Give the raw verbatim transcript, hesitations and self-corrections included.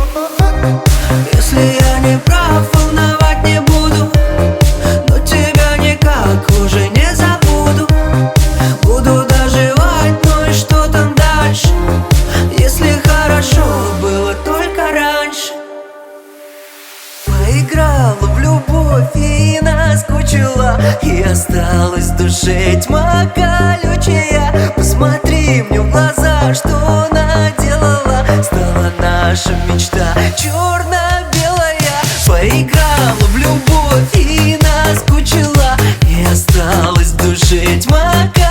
Если я не прав, волновать не буду, но тебя никак уже не забуду. Буду доживать, ну и что там дальше, если хорошо было только раньше. Поиграла в любовь и наскучила, и осталась в душе тьма колючая. Посмотри мне в глаза, что наделала. Стала наша мечта черно-белая. Поиграла в любовь и наскучила, и осталась в душе тьма колючая.